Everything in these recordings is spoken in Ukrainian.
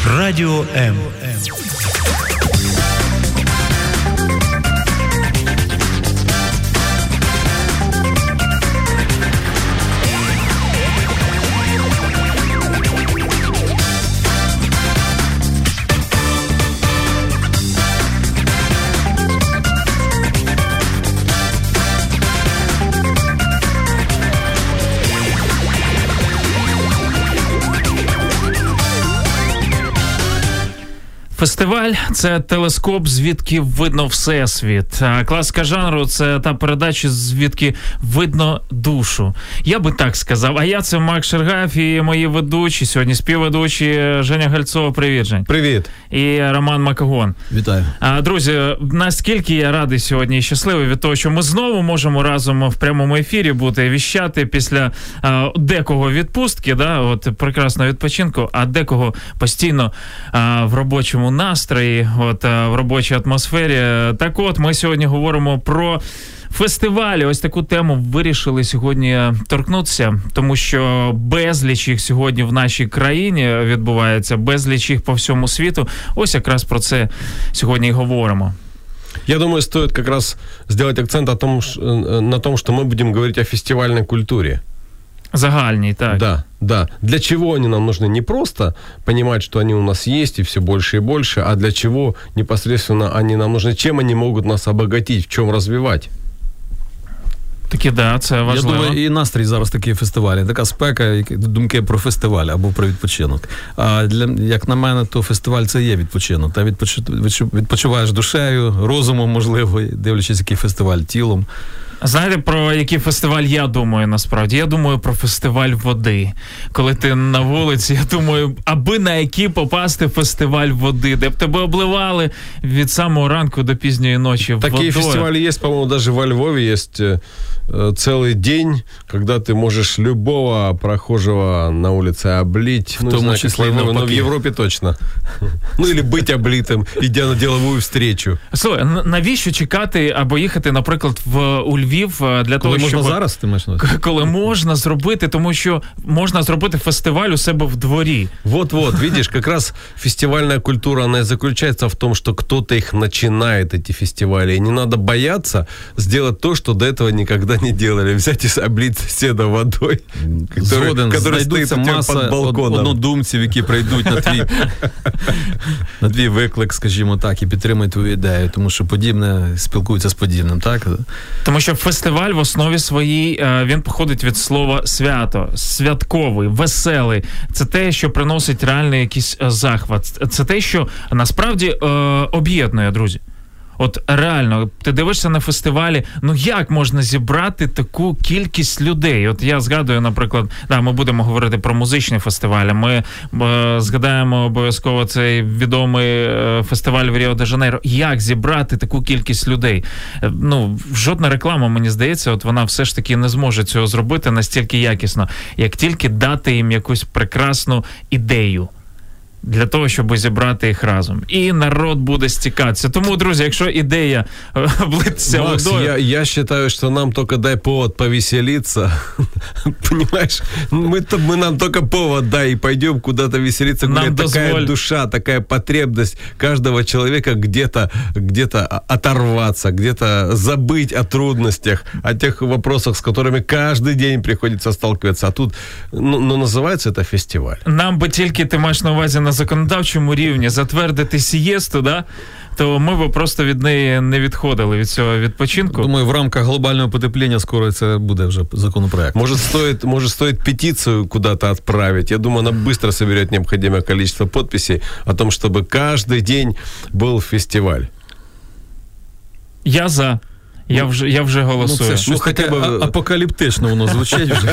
Радіо М. Фестиваль – це телескоп, звідки видно всесвіт. А класика жанру – це та передача, звідки видно душу. Я би так сказав. А я – це Макс Шергаєв і мої ведучі. Сьогодні співведучі Женя Гальцова. Привіт, Жень. Привіт. І Роман Макогон. Вітаю. Друзі, наскільки я радий сьогодні і щасливий від того, що ми знову можемо разом в прямому ефірі бути, віщати після декого відпустки, да, от прекрасного відпочинку, а декого постійно в робочому настрої, от в робочій атмосфері. Так от, ми сьогодні говоримо про фестивалі. Ось таку тему вирішили сьогодні торкнутися, тому що безліч їх сьогодні в нашій країні відбувається, безліч їх по всьому світу. Ось якраз про це сьогодні і говоримо. Я думаю, стоит как раз сделать акцент на том, что мы будем говорить о фестивальной культуре. Загальній, так. Да. Для чего они нам нужны? Не просто понимать, что они у нас есть и все больше и больше, а для чего непосредственно они нам нужны, чем они могут нас обогатить, в чем развивать. Такі, да, це важливо. Я думаю, і настрій зараз такі фестивалі, така спека, думки про фестиваль або про відпочинок. А як на мене, то фестиваль – це є відпочинок. Та відпочиваєш душею, розумом, можливо, дивлячись, який фестиваль, тілом. Знаєте, про який фестиваль я думаю насправді? Я думаю про фестиваль води. Коли ти на вулиці, я думаю, аби на який попасти фестиваль води, де б тебе обливали від самого ранку до пізньої ночі водою. Такие фестивали есть, по-моему, даже во Львове есть целый день, когда ты можешь любого прохожего на улице облить. В том числе, но в Европе точно. Ну, или быть облитым, идя на деловую встречу. Слухай, навіщо чекати або їхати, наприклад, у Львів для того, щоб... Коли можна зараз, ти маєш на увазі? Коли можна зробити, тому що можна зробити фестиваль у себе в дворі. Вот, видишь, как раз фестивальная культура, она и заключается в том, что кто-то их начинает, эти фестивали, и не надо бояться сделать то, что до этого никогда не делали. Взять и облить соседа водой, который стоит у тебя под балконом. Однодумців, які прийдуть на твій виклик, скажімо так, і підтримують твою ідею, тому що подібне спілкуються з подібним, так? Тому що фестиваль в основі своїй, він походить від слова свято, святковий, веселий. Це те, що приносить реальний якийсь захват. Це те, що насправді об'єднує, друзі. От реально, ти дивишся на фестивалі, ну як можна зібрати таку кількість людей? От я згадую, наприклад, ми будемо говорити про музичні фестивалі, ми згадаємо обов'язково цей відомий фестиваль в Ріо-де-Жанейро. Як зібрати таку кількість людей? Ну, жодна реклама, мені здається, от вона все ж таки не зможе цього зробити настільки якісно, як тільки дати їм якусь прекрасну ідею. Для того, щоб зібрати їх разом. І народ буде стікатися. Тому, друзі, якщо ідея облитися водою... Я считаю, что нам только дай повод повеселиться. Понимаешь? Нам только повод дай, и пойдем куда-то веселиться. Нам такая душа, такая потребность каждого человека где-то оторваться, где-то забыть о трудностях, о тех вопросах, с которыми каждый день приходится сталкиваться. А тут, называется это фестиваль. Нам би тільки, ти маєш на увазі, на законодавчому рівні затвердити сієсту, да? То ми б просто від неї не відходили, від цього відпочинку. Думаю, в рамках глобального потепління скоро це буде вже законопроект. Может, стоит петицию куда-то отправить. Я думаю, она быстро соберет необходимое количество подписей о том, чтобы каждый день был фестиваль. Я за. Я вже голосую. Це щось таке апокаліптично воно звучить вже.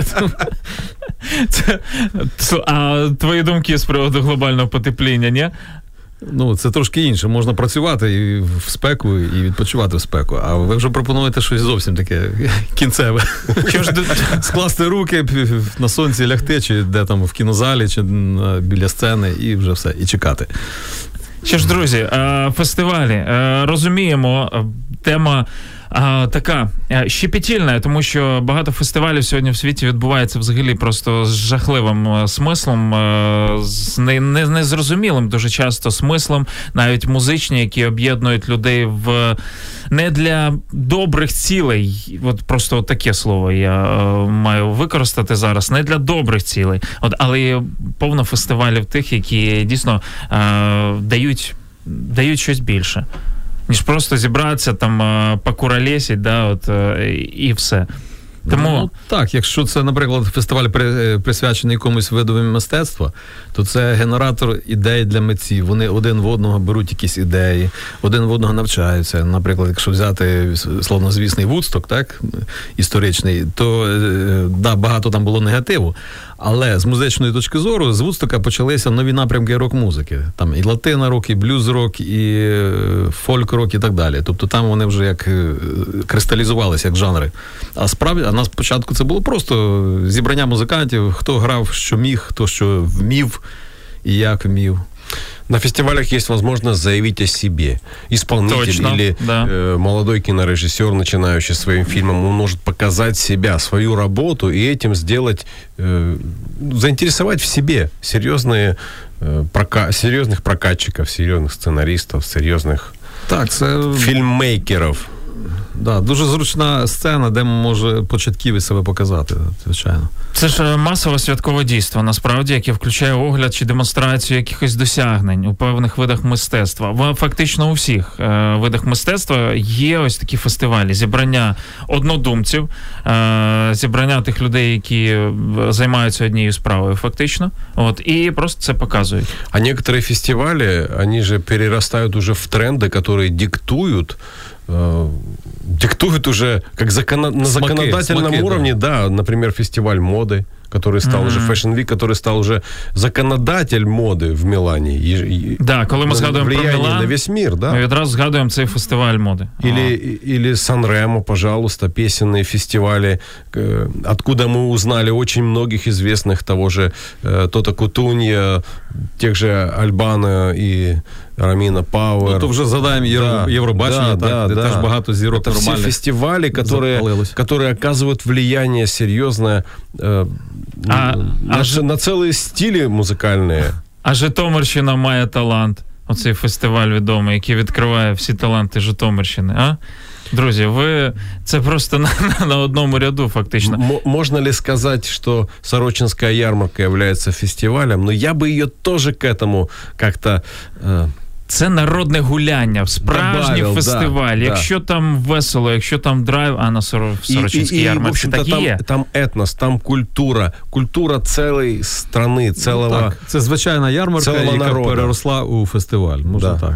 А твої думки з приводу глобального потепління, ні? Ну, це трошки інше. Можна працювати і в спеку, і відпочивати в спеку. А ви вже пропонуєте щось зовсім таке кінцеве. Скласти руки, на сонці лягти, чи де там, в кінозалі, чи біля сцени, і вже все, і чекати. Що ж, друзі, фестивалі. Розуміємо, тема така щепетільна, тому що багато фестивалів сьогодні в світі відбувається взагалі просто з жахливим смислом, з незрозумілим дуже часто смислом, навіть музичні, які об'єднують людей не для добрих цілей, от просто таке слово я маю використати зараз, не для добрих цілей, але є повно фестивалів тих, які дійсно дають щось більше, ніж просто зібратися, там, покуролесить, і все. Тому... так, якщо це, наприклад, фестиваль присвячений якомусь видові мистецтва, то це генератор ідей для митців. Вони один в одного беруть якісь ідеї, один в одного навчаються. Наприклад, якщо взяти славнозвісний Вудсток, так, історичний, то багато там було негативу. Але з музичної точки зору з Вудстока почалися нові напрямки рок-музики. Там і латино-рок, і блюз-рок, і фольк-рок, і так далі. Тобто там вони вже як кристалізувалися, як жанри. А на спочатку це було просто зібрання музикантів, хто грав, що міг, хто що вмів і як вмів. На фестивалях есть возможность заявить о себе. Исполнитель или молодой кинорежиссер, начинающий своим фильмом, он может показать себя, свою работу и этим сделать, заинтересовать в себе серьезных прокатчиков, серьезных сценаристов, серьезных фільммейкерів. Да, дуже зручна сцена, де може початківець себе показати, звичайно. Це ж масове святкове дійство, насправді, яке включає огляд чи демонстрацію якихось досягнень у певних видах мистецтва. Фактично у всіх видах мистецтва є ось такі фестивалі. Зібрання однодумців, зібрання тих людей, які займаються однією справою, фактично. І просто це показують. А некоторые фестивали, они же перерастают уже в тренды, которые диктуют уже как на законодательном уровне, да, например, фестиваль моды, который стал уже Fashion Week, который стал уже законодатель моди в Мілані. Да, коли ми згадуємо про Мілан, на весь мир, да? Ми відразу згадуємо цей фестиваль моди. Или Сан-Ремо, пожалуйста, песенные фестивали, откуда мы узнали очень многих известных, того же Тота Кутунья, тех же Альбана и Роміна Пауэр. То вже згадаємо Євробачення, де теж багато зірок нормальних. Это все фестивали, которые оказывают влияние серьезное на целые стили музикальні. А Житомирщина має талант. Оцей фестиваль відомий, який відкриває всі таланти Житомирщини. Друзі, це просто на одному ряду, фактично. Можно ли сказать, что Сорочинская ярмарка является фестивалем? Но я бы ее тоже к этому как-то... Це народне гуляння, справжній фестиваль. Якщо там весело, якщо там драйв, а на Сорочинській ярмарці так і є. Там етнос, там культура цілої країни, цілого народу. Це звичайна ярмарка, яка переросла у фестиваль, можна так.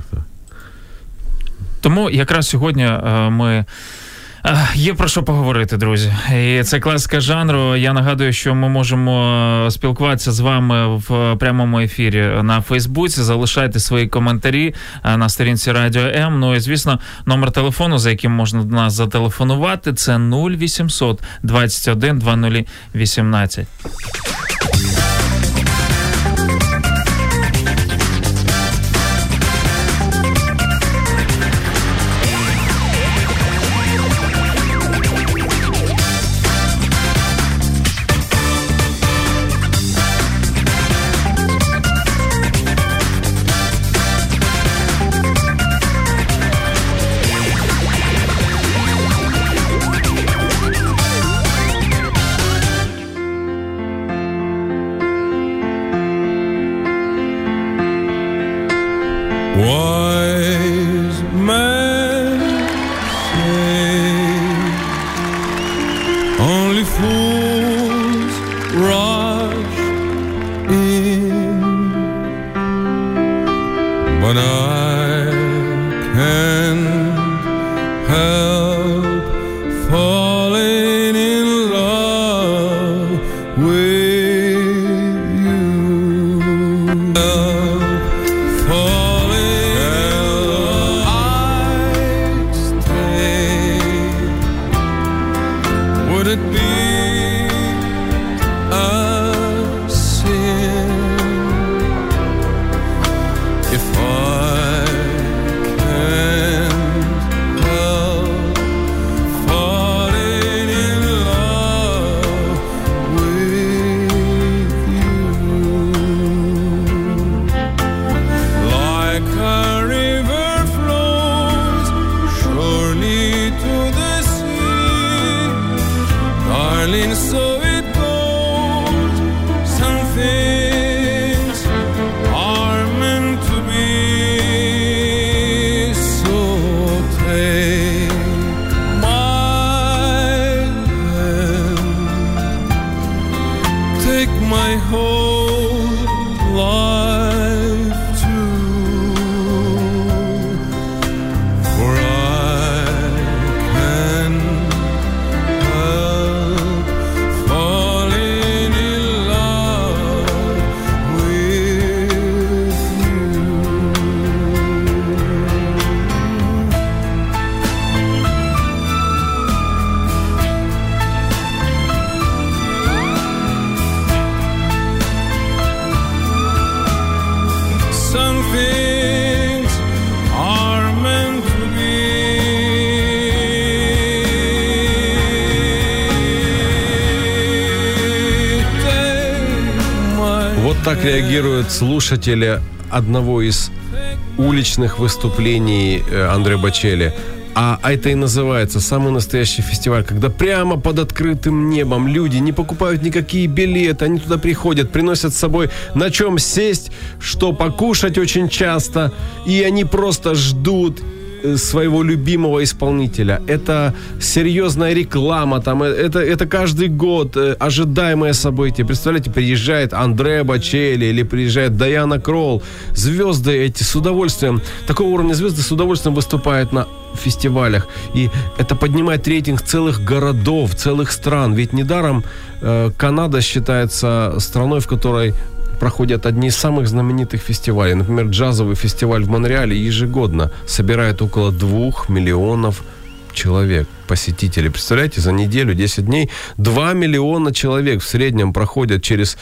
Тому якраз сьогодні ми... Є про що поговорити, друзі. І це класика жанру. Я нагадую, що ми можемо спілкуватися з вами в прямому ефірі на Фейсбуці. Залишайте свої коментарі на сторінці Радіо М. Ну і, звісно, номер телефону, за яким можна до нас зателефонувати, це 0800 21 2018. Wise men say only fools rush in, but I can't help falling in love with you. Would it be a sin if I так реагируют слушатели одного из уличных выступлений Андреа Бочелли. А это и называется самый настоящий фестиваль, когда прямо под открытым небом люди не покупают никакие билеты, они туда приходят, приносят с собой на чем сесть, что покушать очень часто, и они просто ждут своего любимого исполнителя. Это серьезная реклама, там, это каждый год ожидаемое событие. Представляете, приезжает Андреа Бочелли или приезжает Дайана Кролл. Звезды эти с удовольствием, такого уровня звезды с удовольствием выступают на фестивалях. И это поднимает рейтинг целых городов, целых стран. Ведь недаром Канада считается страной, в которой проходят одни из самых знаменитых фестивалей. Например, джазовый фестиваль в Монреале ежегодно собирает около 2 миллионов человек, посетителей. Представляете, за неделю, 10 дней 2 миллиона человек в среднем проходят через,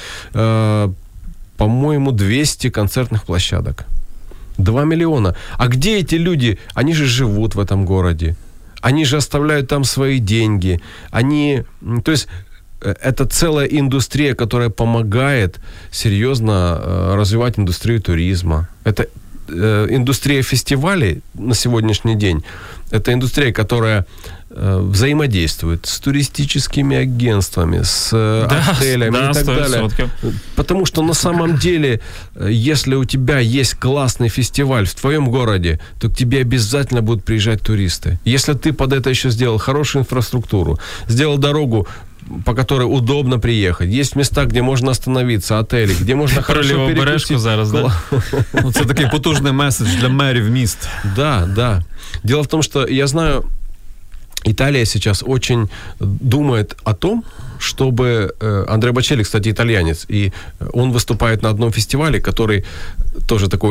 по-моему, 200 концертных площадок. 2 миллиона. А где эти люди? Они же живут в этом городе. Они же оставляют там свои деньги. То есть это целая индустрия, которая помогает серьезно развивать индустрию туризма. Это индустрия фестивалей на сегодняшний день. Это индустрия, которая взаимодействует с туристическими агентствами, с отелями и так далее. Потому что на самом деле, если у тебя есть классный фестиваль в твоем городе, то к тебе обязательно будут приезжать туристы. Если ты под это еще сделал хорошую инфраструктуру, сделал дорогу, по которой удобно приехать. Есть места, где можно остановиться, отелі, де можна хорошо перекусити. зараз, да? Це такий потужний меседж для мерів міст. Да. Дело в том, что я знаю, Италия сейчас очень думает о том, чтобы... Андреа Бочелли, кстати, итальянец, и он выступает на одном фестивале, который тоже такой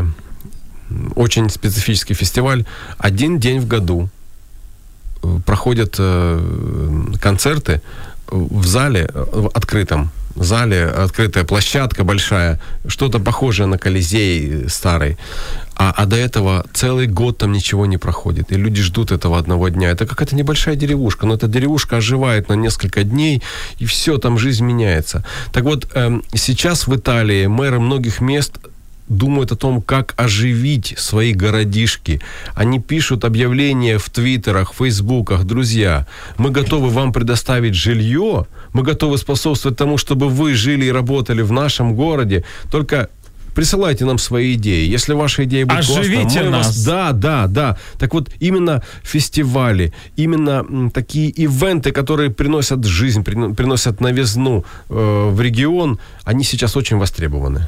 очень специфический фестиваль. Один день в году проходят концерты в зале, в открытом зале, открытая площадка большая, что-то похожее на Колизей старый. А до этого целый год там ничего не проходит. И люди ждут этого одного дня. Это какая-то небольшая деревушка, но эта деревушка оживает на несколько дней, и все, там жизнь меняется. Так вот, сейчас в Италии мэры многих мест думают о том, как оживить свои городишки. Они пишут объявления в твиттерах, фейсбуках: друзья, мы готовы вам предоставить жилье, мы готовы способствовать тому, чтобы вы жили и работали в нашем городе, только присылайте нам свои идеи. Если ваши идеи будут классные, мы нас. Да. Так вот, именно фестивали, именно такие ивенты, которые приносят жизнь, приносят новизну в регион, они сейчас очень востребованы.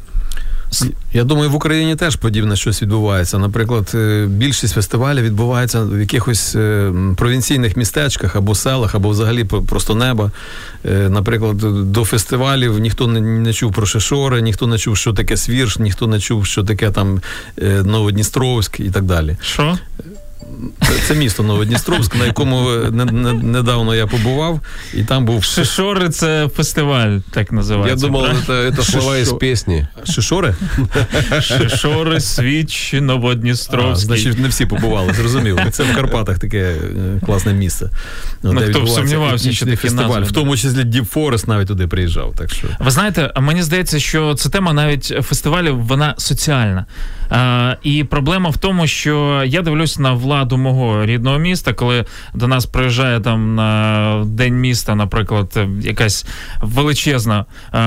Я думаю, в Україні теж подібне щось відбувається. Наприклад, більшість фестивалів відбувається в якихось провінційних містечках або селах, або взагалі просто неба. Наприклад, до фестивалів ніхто не чув про Шишори, ніхто не чув, що таке Свірш, ніхто не чув, що таке там Новодністровськ і так далі. Що? Це місто Новодністровськ, на якому недавно я побував, і там був... Шишори – це фестиваль, так називається. Я думав, це слова із пісні. Шишори? Шишори, Свіч, Новодністровський. Значить, не всі побували, зрозуміло. Це в Карпатах таке класне місце. Хто б сумнівався, що такі фестиваль. назви. В тому числі Deep Forest навіть туди приїжджав. Так що. Ви знаєте, мені здається, що ця тема навіть фестивалів, вона соціальна. І проблема в тому, що я дивлюсь на владу мого рідного міста, коли до нас приїжджає там на День міста, наприклад, якась величезна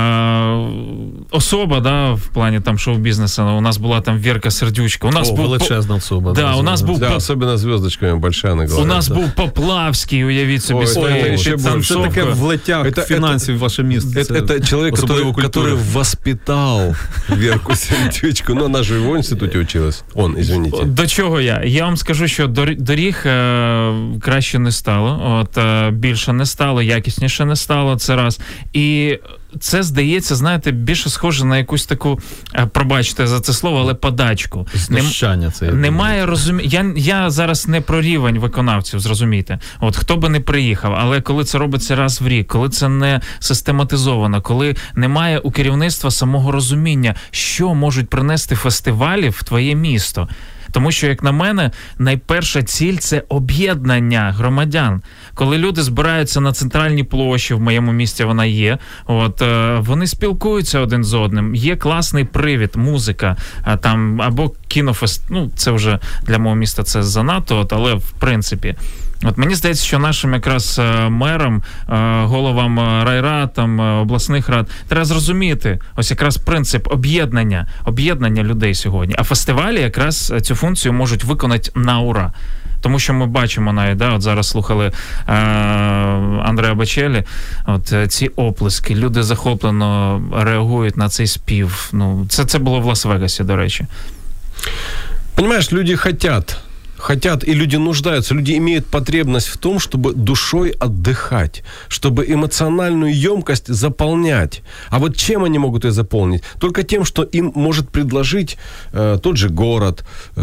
особа, да, в плані там шоу-бізнесу. У нас була там Вірка Сердючка. У нас був величезна особа. Да, у нас був особливо зв'язочками большая на голові. У нас був Поплавський, уявіть собі, своєю це таке в летях фінансів ваше місто. Це чоловік, який воспитав Вірку Сердючку. Ну, вона ж в інституті училась. Извините. До чого я? Я вам скажу, що доріг краще не стало, більше не стало, якісніше не стало, це раз. І це, здається, знаєте, більше схоже на якусь таку, пробачте за це слово, але подачку. Знущання це. Немає розуміння. Я зараз не про рівень виконавців, зрозумійте. От хто би не приїхав, але коли це робиться раз в рік, коли це не систематизовано, коли немає у керівництва самого розуміння, що можуть принести фестивалі в твоє місто. Тому що, як на мене, найперша ціль – це об'єднання громадян. Коли люди збираються на центральній площі, в моєму місті вона є, вони спілкуються один з одним. Є класний привід, музика, там, або кінофест, це вже для мого міста це занадто, але в принципі. Мені здається, що нашим якраз мерам, головам райрад, обласних рад, треба зрозуміти ось якраз принцип об'єднання людей сьогодні. А фестивалі якраз цю функцію можуть виконати на ура. Тому що ми бачимо навіть, от зараз слухали Андреа Бочеллі, ці оплески, люди захоплено реагують на цей спів. Це було в Лас-Вегасі, до речі. Понимаешь, люди хотят, и люди нуждаются, люди имеют потребность в том, чтобы душой отдыхать, чтобы эмоциональную емкость заполнять. А вот чем они могут ее заполнить? Только тем, что им может предложить тот же город,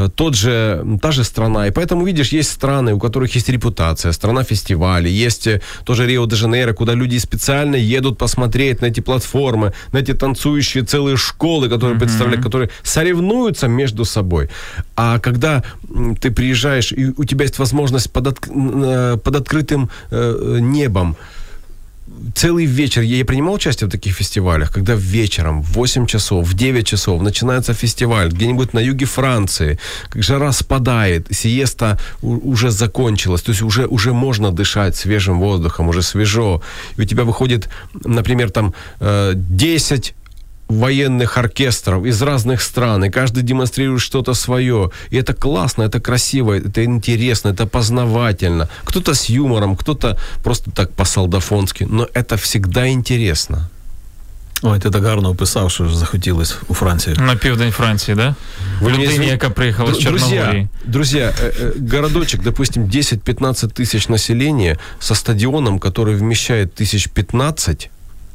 та же страна. И поэтому, видишь, есть страны, у которых есть репутация, страна фестивалей, есть тоже Рио-де-Жанейро, куда люди специально едут посмотреть на эти платформы, на эти танцующие целые школы, которые представляют, которые соревнуются между собой. А когда ты приезжаешь, и у тебя есть возможность под открытым небом, целый вечер, я принимал участие в таких фестивалях, когда вечером в 8 часов, в 9 часов начинается фестиваль где-нибудь на юге Франции, жара спадает, сиеста уже закончилась, то есть уже можно дышать свежим воздухом, уже свежо, и у тебя выходит, например, там 10 военных оркестров из разных стран, и каждый демонстрирует что-то свое. И это классно, это красиво, это интересно, это познавательно. Кто-то с юмором, кто-то просто так по-солдафонски, но это всегда интересно. Ой, ти так гарно описав, що захотілось у Франції. На південь Франції, да? Людині, яка приїхала з Чорногорії. Друзья, городочек, допустим, 10-15 тысяч населения со стадионом, который вмещает 15,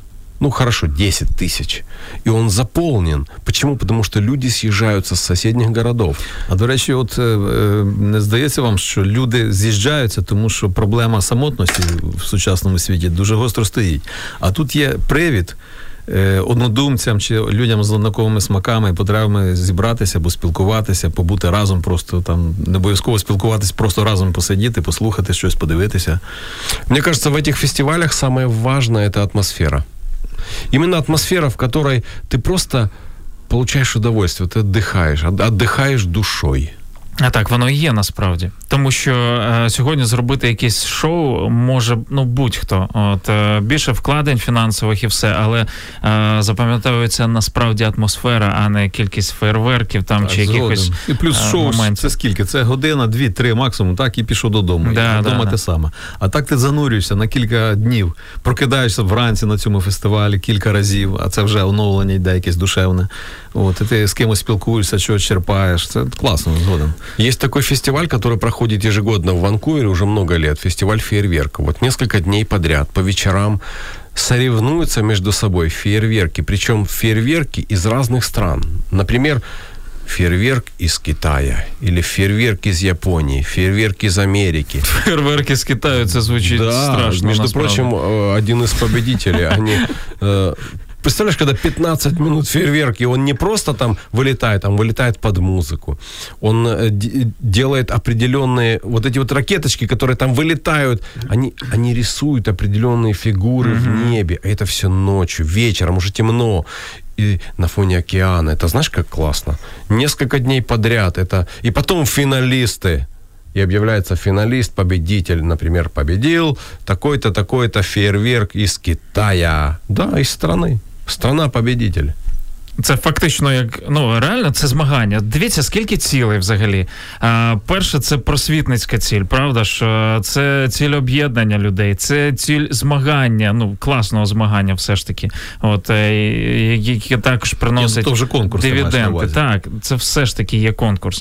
10 тысяч. И он заполнен. Почему? Потому что люди съезжаются з соседних городов. А, до речі, не здається вам, що люди з'їжджаються, тому що проблема самотності в сучасному світі дуже гостро стоїть. А тут є привід однодумцям чи людям з однаковими смаками і потребами зібратися або спілкуватися, побути разом, просто там не обов'язково спілкуватися, просто разом посидіти, послухати щось, подивитися. Мне кажется, в этих фестивалях самое важное – это атмосфера. Именно атмосфера, в которой ты просто получаєш удовольствие, ти віддихаєш душою. А так воно і є насправді. Тому що сьогодні зробити якесь шоу може будь-хто. Більше вкладень фінансових і все, але запам'ятовується насправді атмосфера, а не кількість фейерверків там чи якихось і плюс шоу це скільки? Це година, 2-3 максимум, так, і пішов додому. І вдома те саме. А так ти занурюєшся на кілька днів, прокидаєшся вранці на цьому фестивалі кілька разів, а це вже оновлення йде якесь душевне. І ти з кимось спілкуєшся, чого черпаєш. Це класно, згодом. Есть такой фестиваль, который проходит ежегодно в Ванкувере уже много лет. Фестиваль фейерверка. Несколько дней подряд, по вечерам соревнуются между собой фейерверки. Причем фейерверки из разных стран. Например, фейерверк из Китая. Или фейерверк из Японии. Фейерверк из Америки. Фейерверки из Китая, это звучит страшно. Между прочим, один из победителей, они... Представляешь, когда 15 минут фейерверк, и он не просто там вылетает под музыку. Он делает определенные, эти ракеточки, которые там вылетают, они рисуют определенные фигуры в небе. А это все ночью, вечером, уже темно. И на фоне океана. Это знаешь, как классно? Несколько дней подряд. И потом финалисты. И объявляется финалист, победитель, например, победил такой-то, такой-то фейерверк из Китая. Да, из страны. Страна-победитель. Це фактично реально це змагання. Дивіться, скільки цілей взагалі. Перше, це просвітницька ціль, правда ж? Це ціль об'єднання людей, це ціль змагання, класного змагання все ж таки. Які також приносять дивіденди. Так, це все ж таки є конкурс.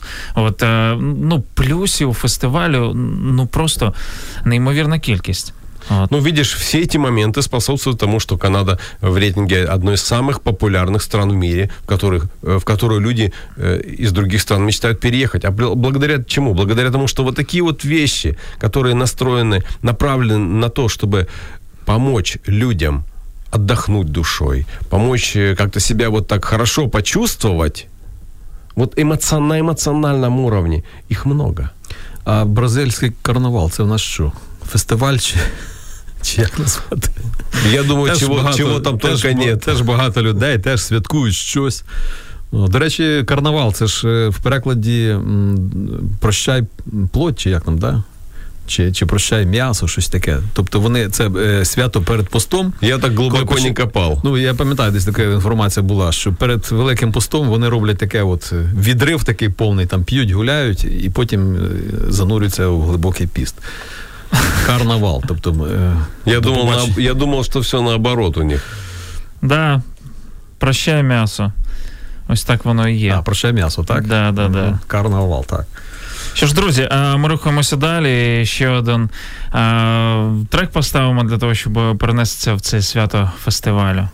Плюсів фестивалю, просто неймовірна кількість. Видишь, все эти моменты способствуют тому, что Канада в рейтинге одной из самых популярных стран в мире, в которую люди из других стран мечтают переехать. А благодаря чему? Благодаря тому, что такие вещи, которые направлены на то, чтобы помочь людям отдохнуть душой, помочь как-то себя так хорошо почувствовать, Вот на эмоциональном уровне их много. А бразильський карнавал, це в нас що? Фестиваль чи як назвати? Я думаю, чого там тільки нет. Теж багато людей, теж святкують щось. До речі, карнавал, це ж в перекладі «прощай плоть», чи як там, да? Чи «прощай м'ясо», щось таке. Тобто вони, це свято перед постом. Я так глибоко не копав. Ну, я пам'ятаю, десь така інформація була, що перед Великим постом вони роблять таке от відрив такий повний, там п'ють, гуляють, і потім занурюються в глибокий піст. Карнавал, тобто... Я думав, що все наоборот у них. Да, «прощай м'ясо». Ось так воно і є. «Прощай м'ясо», так? Да. Карнавал, так. Що ж, друзі, ми рухаємося далі. Ще один трек поставимо для того, щоб перенестися в це свято фестивалю.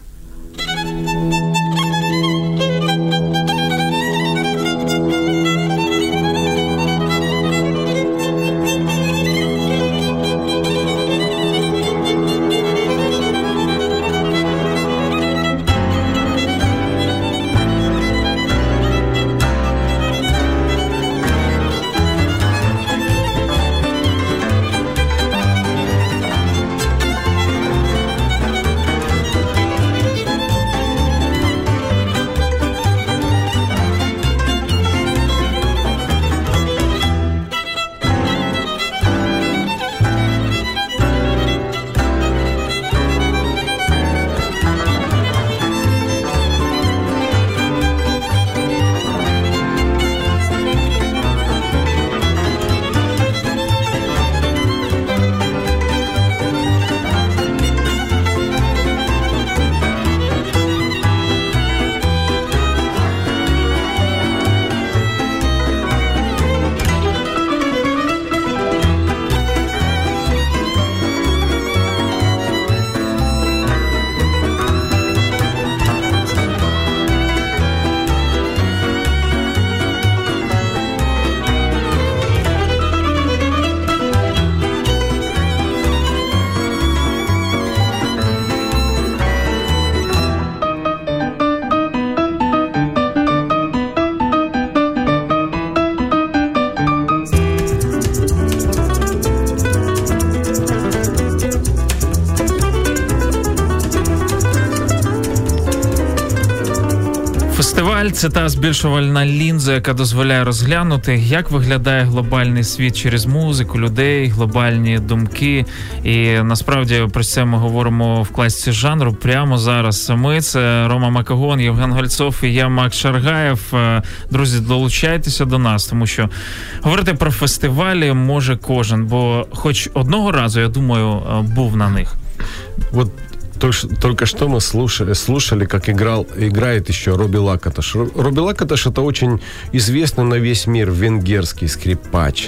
Фестиваль – це та збільшувальна лінза, яка дозволяє розглянути, як виглядає глобальний світ через музику, людей, глобальні думки. І насправді про це ми говоримо в класиці жанру прямо зараз. Ми – це Рома Макогон, Євген Гольцов і я, Макс Шаргаєв. Друзі, долучайтеся до нас, тому що говорити про фестивалі може кожен, бо хоч одного разу, я думаю, був на них. Вот только что мы слушали, как играет еще Робби Лакаташ. Робби Лакаташ — это очень известный на весь мир венгерский скрипач.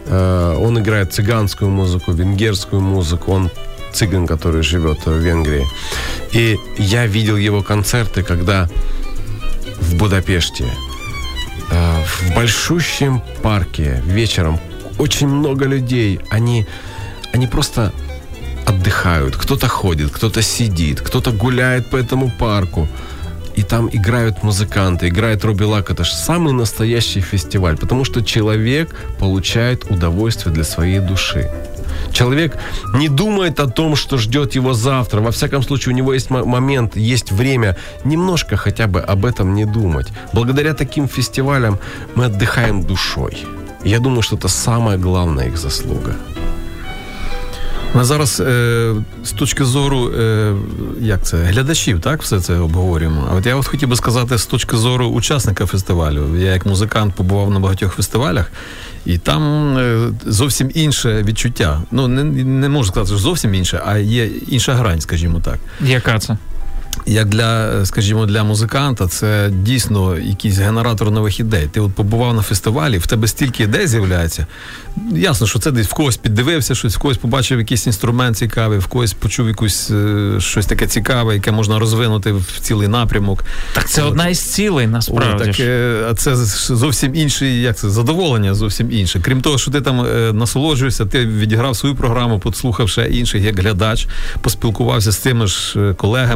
Он играет цыганскую музыку, венгерскую музыку. Он цыган, который живет в Венгрии. И я видел его концерты, когда в Будапеште, в большущем парке вечером очень много людей. Они просто отдыхают. Кто-то ходит, кто-то сидит, кто-то гуляет по этому парку. И там играют музыканты, играет Робби Лакаташ. Самый настоящий фестиваль, потому что человек получает удовольствие для своей души. Человек не думает о том, что ждет его завтра. Во всяком случае, у него есть момент, есть время немножко хотя бы об этом не думать. Благодаря таким фестивалям мы отдыхаем душой. Я думаю, что это самая главная их заслуга. Ми зараз з точки зору глядачів, так, все це обговорюємо. А от я хотів би сказати з точки зору учасника фестивалю. Я як музикант побував на багатьох фестивалях, і там зовсім інше відчуття. Ну, не можу сказати, що зовсім інше, а є інша грань, скажімо так. Яка це? Як для музиканта, це дійсно якийсь генератор нових ідей. Ти от побував на фестивалі, в тебе стільки ідей з'являється. Ясно, що це десь в когось піддивився щось, в когось побачив якийсь інструмент цікавий, в когось почув щось таке цікаве, яке можна розвинути в цілий напрямок. Так це одна із цілей, насправді. А це зовсім інше, задоволення зовсім інше. Крім того, що ти там насолоджуєшся, ти відіграв свою програму, послухав ще інших, як глядач, поспілкувався з тими ж колегами своїми,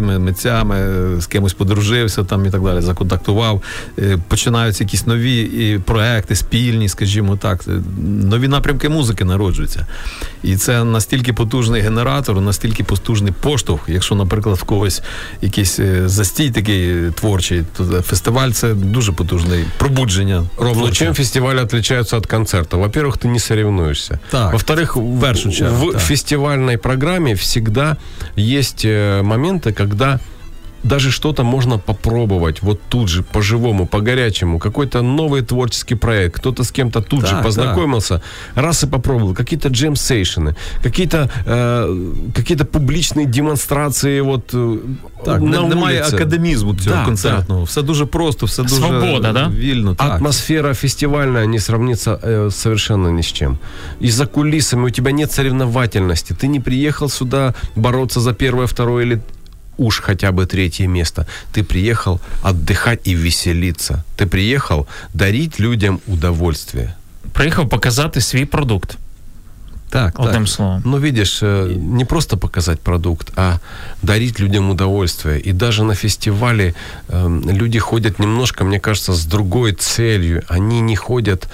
своїми митцями, з кимось подружився там і так далі, законтактував. Починаються якісь нові проекти, спільні, скажімо так. Нові напрямки музики народжуються. І це настільки потужний генератор, настільки потужний поштовх. Якщо, наприклад, в когось якийсь застій такий творчий, то фестиваль – це дуже потужний пробудження. Ровно, чем фестивали отличаются от концерта? Во-первых, ты не соревнуешься. Так. Во-вторых, в фестивальной программе всегда есть моменты, когда даже что-то можно попробовать вот тут же, по-живому, по-горячему. Какой-то новый творческий проект. Кто-то с кем-то тут же познакомился, раз и попробовал. Какие-то джем-сейшены, какие-то публичные демонстрации вот так, на немає вулиці. Академізму цього концертного. Да. Все дуже просто, все дуже свобода, вільно. Так. Атмосфера фестивальная не сравнится совершенно ни с чем. И за кулисами у тебя нет соревновательности. Ты не приехал сюда бороться за первое, второе или уж хотя бы третье место. Ты приехал отдыхать и веселиться. Ты приехал дарить людям удовольствие. Приїхав показати свій продукт. Так, одним словом. Но видишь, не просто показать продукт, а дарить людям удовольствие. И даже на фестивале люди ходят немножко, мне кажется, с другой целью. Они не ходят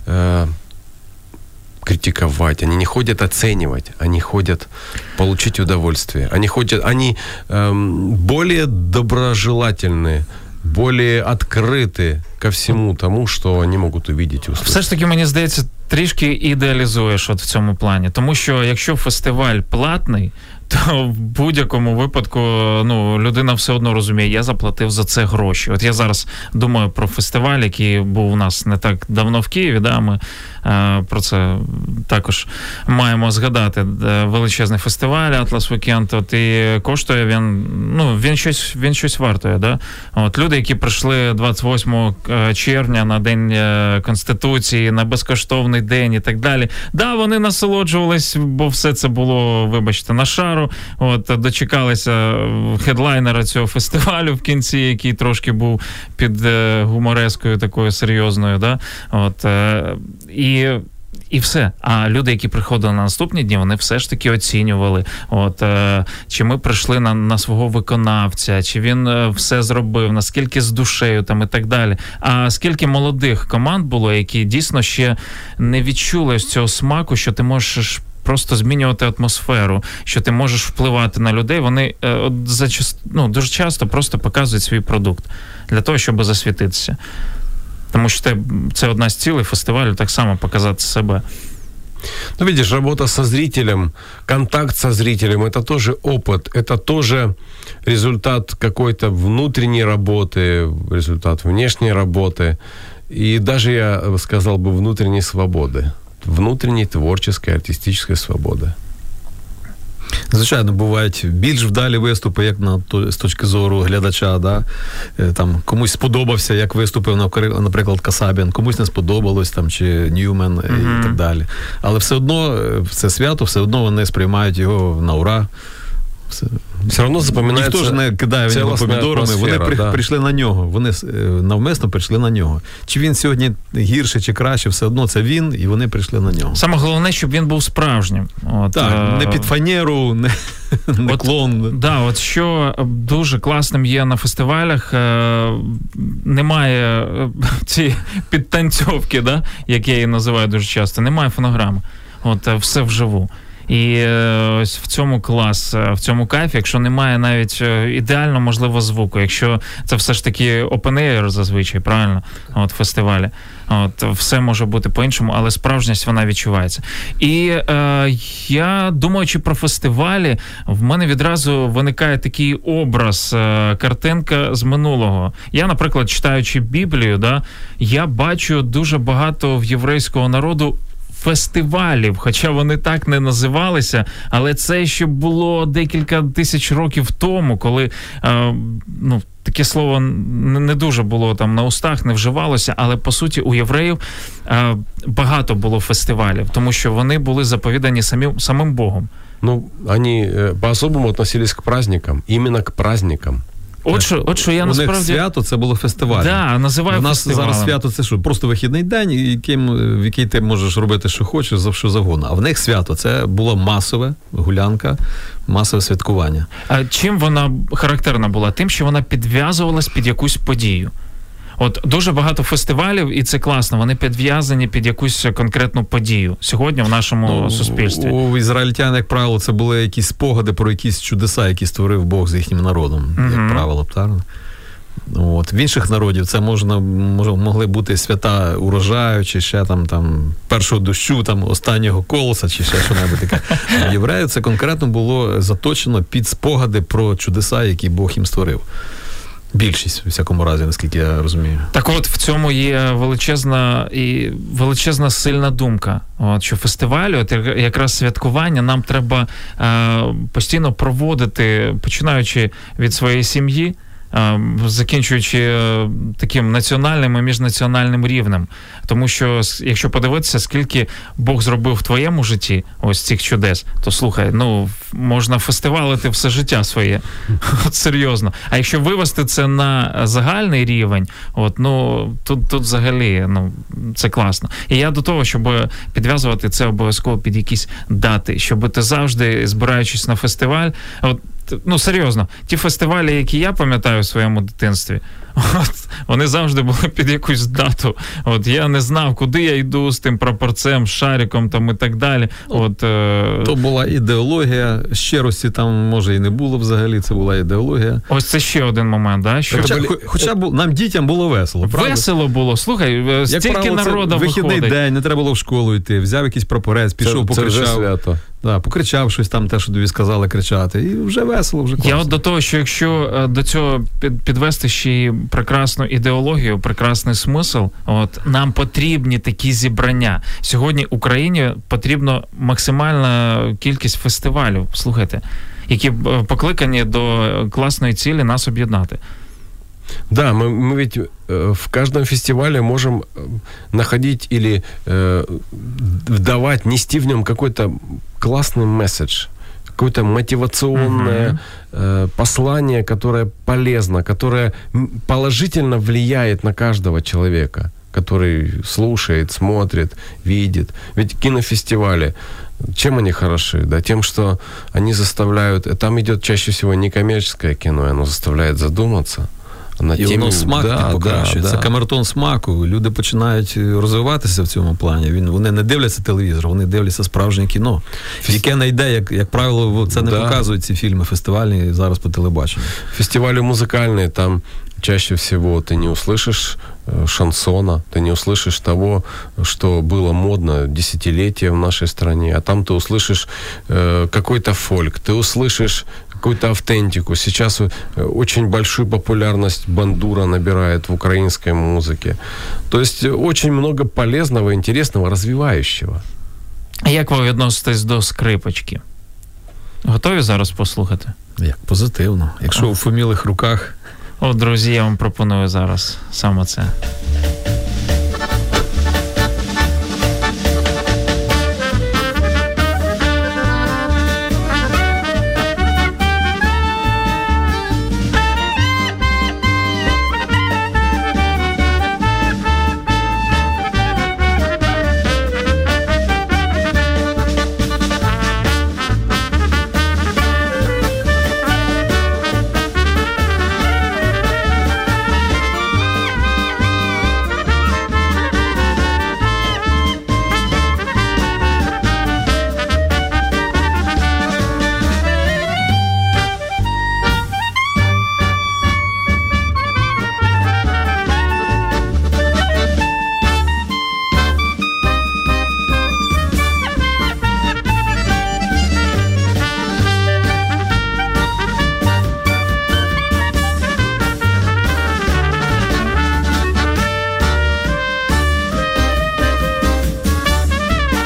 критиковать, они не ходят оценивать, они ходят получить удовольствие. Они более доброжелательные, более открыты ко всему тому, що вони можуть увидіти. Все ж таки, мені здається, трішки ідеалізуєш от в цьому плані. Тому що якщо фестиваль платний, то в будь-якому випадку людина все одно розуміє, я заплатив за це гроші. От я зараз думаю про фестиваль, який був у нас не так давно в Києві, да, ми про це також маємо згадати. Величезний фестиваль Atlas Weekend, от і коштує він щось вартує, да? От люди, які прийшли 28 червня на День Конституції, на безкоштовний день і так далі. Да, вони насолоджувались, бо все це було, вибачте, на шару. От, дочекалися хедлайнера цього фестивалю в кінці, який трошки був під гуморескою такою серйозною, да? От, і все. А люди, які приходили на наступні дні, вони все ж таки оцінювали, чи ми прийшли на свого виконавця, чи він все зробив, наскільки з душею там і так далі. А скільки молодих команд було, які дійсно ще не відчули цього смаку, що ти можеш просто змінювати атмосферу, що ти можеш впливати на людей. Вони дуже часто просто показують свій продукт для того, щоб засвітитися. Тому що це одна з цілей фестивалю, так само показати себе. Ну, видишь, работа со зрителем, контакт со зрителем, это тоже опыт, это тоже результат какой-то внутренней работы, результат внешней работы, и даже, я сказал бы, внутренней свободы, внутренней творческой, артистической свободи. Звичайно, бувають більш вдалі виступи, як з точки зору глядача, да? Там комусь сподобався, як виступив, наприклад, Касабін, комусь не сподобалось, там, чи Ньюмен і так далі. Але все одно, це свято, все одно вони сприймають його на ура. Все одно запам'ятається. Ніхто ж не кидає в нього помідорами, вони прийшли на нього, вони навмисно прийшли на нього. Чи він сьогодні гірше, чи краще, все одно це він, і вони прийшли на нього. Саме головне, щоб він був справжнім. Так, не під фанеру, не клон. Да, от що дуже класним є на фестивалях, немає ці підтанцьовки, да, як я її називаю дуже часто, немає фонограми. От все вживу. І ось в цьому клас, в цьому кайф, якщо немає навіть ідеально, можливо, звуку, якщо це все ж таки open-air зазвичай, правильно, от фестивалі, от все може бути по-іншому, але справжність, вона відчувається. І я, думаючи про фестивалі, в мене відразу виникає такий образ, картинка з минулого. Я, наприклад, читаючи Біблію, да, я бачу дуже багато в єврейського народу фестивалів, хоча вони так не називалися, але це ще було декілька тисяч років тому, коли таке слово не дуже було там на устах, не вживалося, але по суті у євреїв багато було фестивалів, тому що вони були заповідані самим Богом. Ну, они по-особому относились к праздникам, именно к праздникам. От що я у насправді... них свято це було фестиваль. Да, називаю у нас фестивалем. зараз свято це що? Просто вихідний день, в який ти можеш робити, що хочеш, за що завгодно. А в них свято це було масове гулянка, масове святкування. А чим вона характерна була? Тим, що вона підв'язувалась під якусь подію. От дуже багато фестивалів, і це класно, вони підв'язані під якусь конкретну подію сьогодні в нашому суспільстві. У ізраїльтян, як правило, це були якісь спогади про якісь чудеса, які створив Бог з їхнім народом, як правило, правильно? От. В інших народів це могли бути свята урожаю, чи ще там першого дощу, там останнього колоса, чи ще що-небудь таке. А в євреїв це конкретно було заточено під спогади про чудеса, які Бог їм створив. Більшість, у всякому разі, наскільки я розумію. Так от, в цьому є величезна сильна думка. От, що фестивалю, от якраз святкування нам треба постійно проводити, починаючи від своєї сім'ї, закінчуючи таким національним і міжнаціональним рівнем. Тому що, якщо подивитися, скільки Бог зробив в твоєму житті ось цих чудес, то, слухай, можна фестивалити все життя своє. От серйозно. А якщо вивести це на загальний рівень, тут взагалі, це класно. І я до того, щоб підв'язувати це обов'язково під якісь дати, щоб ти завжди, збираючись на фестиваль, серйозно, ті фестивалі, які я пам'ятаю в своєму дитинстві, вони завжди були під якусь дату. От я не знав, куди я йду з тим прапорцем, з шариком там і так далі. То була ідеологія, щирості там, може, і не було взагалі, це була ідеологія. Ось це ще один момент, да? Хоча нам, дітям, було весело, правда? Весело було, слухай, стільки народу виходить. Вихідний день, не треба було в школу йти, взяв якийсь прапорець, пішов, покричав. Це вже свято. Да, покричав щось там, те, що тобі сказали кричати, і вже весело, вже класно. Я от до того, що якщо до цього підвести ще й прекрасну ідеологію, прекрасний смисл, нам потрібні такі зібрання. Сьогодні Україні потрібно максимальна кількість фестивалів, слухайте, які покликані до класної цілі нас об'єднати. Да, мы ведь в каждом фестивале можем находить или вдавать, нести в нем какой-то классный месседж, какое-то мотивационное послание, которое полезно, которое положительно влияет на каждого человека, который слушает, смотрит, видит. Ведь кинофестивали, чем они хороши? Да, тем, что они заставляют... Там идет чаще всего некоммерческое кино, и оно заставляет задуматься. І воно смак покращує. Це камертон смаку. Люди починають розвиватися в цьому плані. Вони не дивляться телевізор, вони дивляться справжнє кіно. Яке не йде, як правило, це не показують ці фільми фестивальні зараз по телебаченню. Фестивали музыкальные, там чаще всего ты не услышишь шансона, ты не услышишь того, что было модно десятилетия в нашей стране, а там ты услышишь какой-то фольк, ты услышишь какую-то автентику. Сейчас очень большую популярность бандура набирает в украинской музыке. То есть очень много полезного, интересного, развивающего. А як ви відноситесь до скрипочки? Готові зараз послухати? Як позитивно. Якщо в умілих руках. От, друзі, я вам пропоную зараз саме це.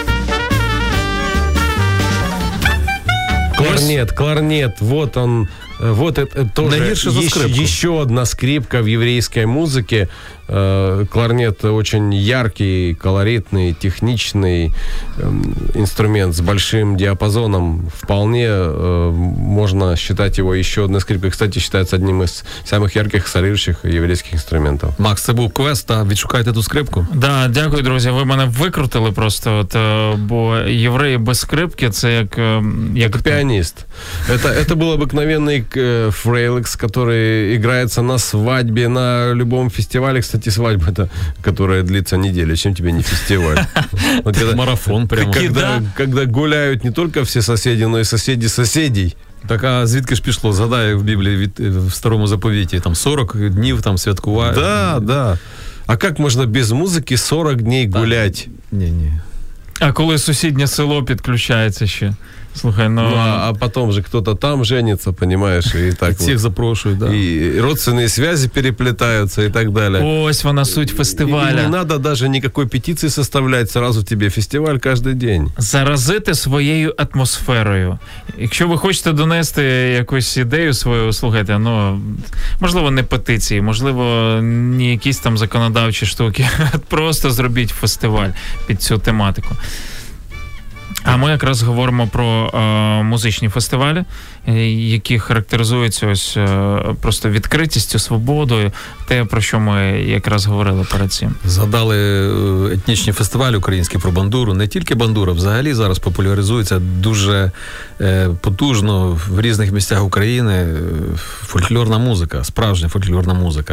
Кларнет, вот он, Вот это тоже еще одна скрипка в еврейской музыке. Кларнет очень яркий, колоритный, техничный инструмент с большим диапазоном. Вполне можно считать его еще одной скрипкой. Кстати, считается одним из самых ярких солирующих еврейских інструментів. Макс, це був квест, а відшукайте ту скрипку. Да, дякую, друзі. Ви мене викрутили просто, бо євреї без скрипки це як пианист. Это был обыкновенный фрейликс, который играется на свадьбе, на любом фестивале. Кстати, свадьба это, которая длится неделю. Чем тебе не фестиваль? Марафон прямо. Когда гуляют не только все соседи, но и соседи соседей. Так, а звідки ж пішло? Згадай в Біблії, в Старому заповіті, там 40 днів там святкувати. Да. А как можно без музыки 40 дней гулять? Ні. А коли сусіднє село підключається ще? Слухай, а потом же кто-то там женится, понимаешь, и так всех запрошують, да. И родственные связи переплетаются и так далее. Ось вона суть фестиваля. И не надо даже никакой петиции составлять, сразу тебе фестиваль каждый день. Заразити своєю атмосферою. Якщо ви хочете донести якусь ідею свою, слухайте, можливо, не петиції, можливо, не якісь там законодавчі штуки, просто зробіть фестиваль під цю тематику. А ми якраз говоримо про музичні фестивалі, які характеризуються ось просто відкритістю, свободою, те, про що ми якраз говорили перед цим. Згадали етнічні фестивалі українські про бандуру. Не тільки бандура, взагалі зараз популяризується дуже потужно в різних місцях України фольклорна музика, справжня фольклорна музика,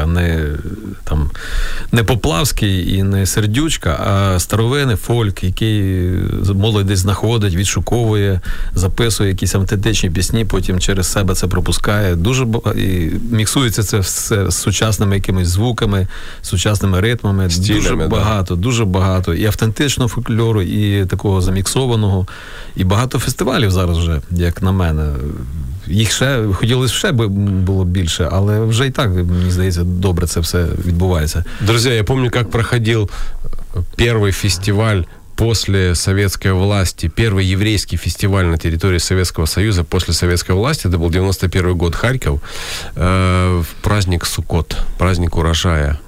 не Поплавський і не Сердючка, а старовини, фольк, який молодь десь знаходить, відшуковує, записує якісь автентичні пісні, потім через себе це пропускає. І міксується це все з сучасними якимись звуками, сучасними ритмами. Стилями, дуже багато. І автентичного фольклору, і такого заміксованого. І багато фестивалів зараз вже, як на мене. Їх хотілося ще було більше, але вже і так, мені здається, добре це все відбувається. Друзі, я пам'ятаю, як проходив перший фестиваль после советской власти, первый еврейский фестиваль на территории Советского Союза после советской власти, это был 91 год, Харьков, в праздник Суккот, праздник урожая.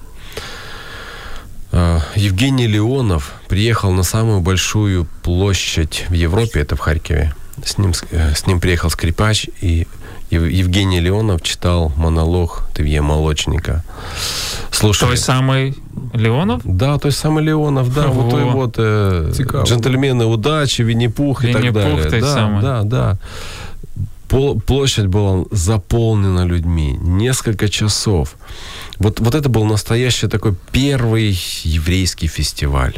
Евгений Леонов приехал на самую большую площадь в Европе, это в Харькове. С ним приехал скрипач, и Евгений Леонов читал монолог Тевье Молочника. Слушай, той самый Леонов? Да, той самый Леонов, да, вот той вот «Джентльмены удачи», «Винни-Пух» и так далее. Винни-Пух, да. Площадь была заполнена людьми, несколько часов. Вот это был настоящий такой первый еврейский фестиваль.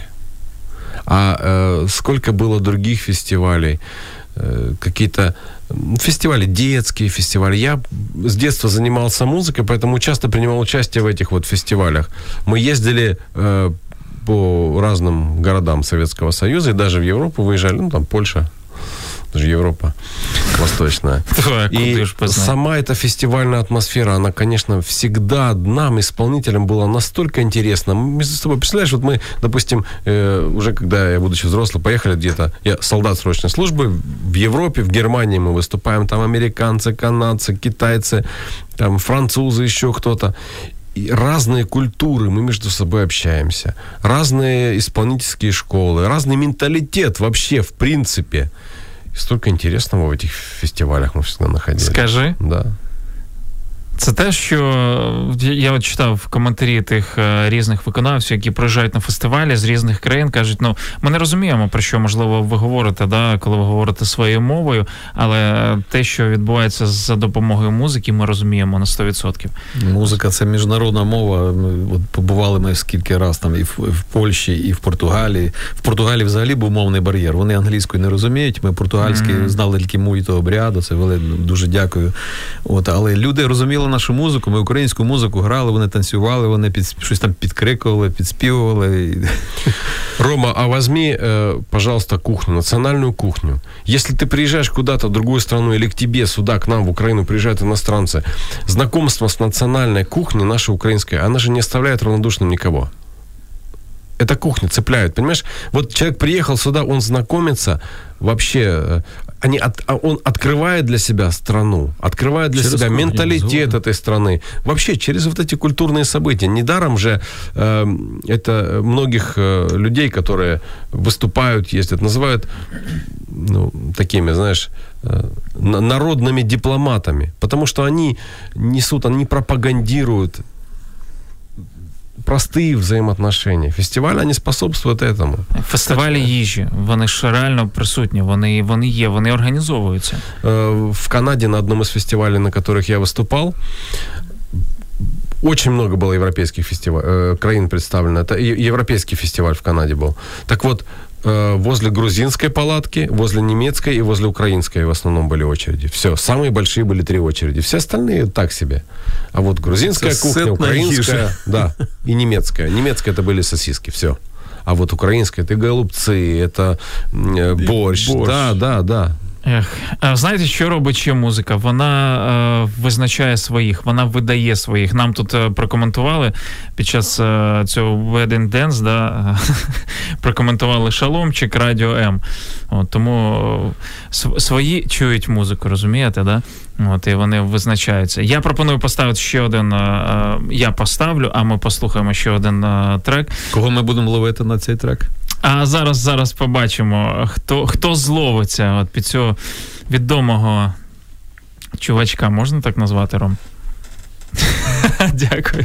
А сколько было других фестивалей, какие-то фестивали, детские фестивали. Я с детства занимался музыкой, поэтому часто принимал участие в этих вот фестивалях. Мы ездили по разным городам Советского Союза и даже в Европу выезжали, там Польша, даже Европа восточная. И сама эта фестивальная атмосфера, она, конечно, всегда нам, исполнителям, была настолько интересна. Мы с тобой, представляешь, вот мы, допустим, уже когда я, будучи взрослым, поехали где-то, я солдат срочной службы, в Европе, в Германии мы выступаем, там американцы, канадцы, китайцы, там французы, еще кто-то. И разные культуры, мы между собой общаемся, разные исполнительские школы, разный менталитет вообще, в принципе. Столько интересного в этих фестивалях мы всегда находили. Скажи. Да. Це те, що я от читав коментарі тих різних виконавців, які приїжджають на фестивалі з різних країн, кажуть, ми не розуміємо, про що, можливо, ви говорите, коли ви говорите своєю мовою, але те, що відбувається за допомогою музики, ми розуміємо на 100%. Музика – це міжнародна мова. От побували ми скільки раз там і в Польщі, і в Португалії. В Португалії взагалі був мовний бар'єр. Вони англійською не розуміють, ми португальські знали тільки муїто обряду, це дуже дякую. Але люди розуміли нашу музику, ми українську музику грали, вони танцювали, вони щось там підкрикували, підспівували. Рома, а возьми, пожалуйста, кухню, национальную кухню. Если ты приезжаешь куда-то в другую страну или к тебе сюда, к нам в Украину приезжают иностранцы, знакомство с национальной кухней нашей украинской, она же не оставляет равнодушным никого. Эта кухня цепляет, понимаешь? Вот человек приехал сюда, он знакомится, вообще, он открывает для себя страну, открывает для себя менталитет этой страны. Вообще, через вот эти культурные события. Недаром же это многих людей, которые выступают, ездят, называют такими, знаешь, народными дипломатами, потому что они несут, они пропагандируют простые взаємоотношення. Фестивалі, вони способствують этому. Фестивалі їжі, вони ж реально присутні, вони є, вони організовуються. В Канаде на одном из фестивалей, на которых я выступал, очень много было европейских краин представлено. Это европейский фестиваль в Канаде был. Так вот, возле грузинской палатки, возле немецкой и возле украинской в основном были очереди. Все, самые большие были 3 очереди. Все остальные так себе. А вот грузинская кухня, украинская, да, и немецкая. Немецкая это были сосиски, все. А вот украинская это голубцы, это борщ. Да. Знаєте, що робить ще музика? Вона визначає своїх, вона видає своїх. Нам тут прокоментували під час цього Wedding Dance, да, прокоментували Шаломчик, Радіо М. Тому свої чують музику, розумієте, да? І вони визначаються. Я пропоную поставити ще один, я поставлю, а ми послухаємо ще один трек. Кого ми будемо ловити на цей трек? А зараз побачимо, хто зловиться от під цього відомого чувачка. Можна так назвати, Ром? Дякую.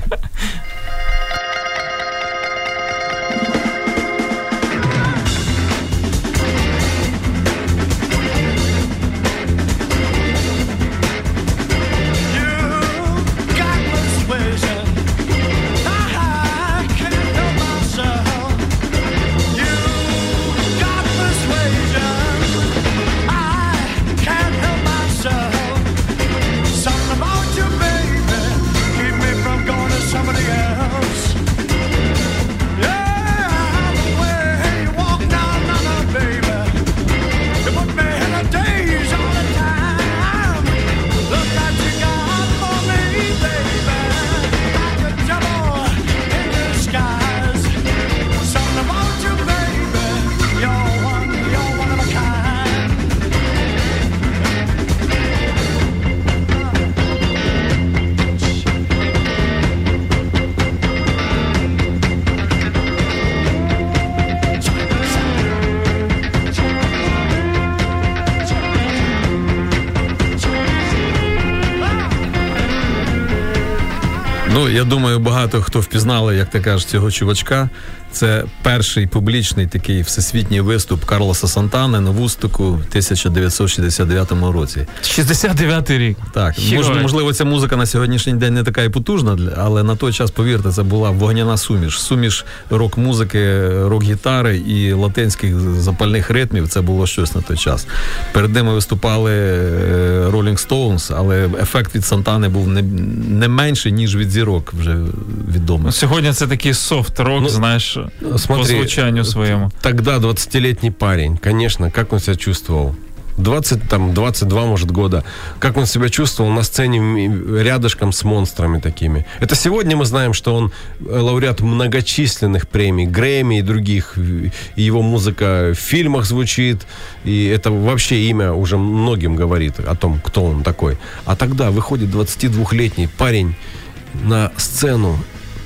Я думаю, багато хто впізнали, як ти кажеш, цього чувачка. Це перший публічний такий всесвітній виступ Карлоса Сантани на Вудстоку в 1969 році. 69-й рік. Так, можливо, ця музика на сьогоднішній день не така і потужна, але на той час, повірте, це була вогняна суміш. Суміш рок-музики, рок-гітари і латинських запальних ритмів. Це було щось на той час. Перед ними виступали Rolling Stones, але ефект від Сантани був не менший, ніж від зірок вже відомих. Сьогодні це такий софт-рок, знаєш, смотри, по звучанию своему. Тогда 20-летний парень, конечно, как он себя чувствовал? 22, может, года. Как он себя чувствовал на сцене рядышком с монстрами такими. Это сегодня мы знаем, что он лауреат многочисленных премий, Грэмми и других. И его музыка в фильмах звучит. И это вообще имя уже многим говорит о том, кто он такой. А тогда выходит 22-летний парень на сцену.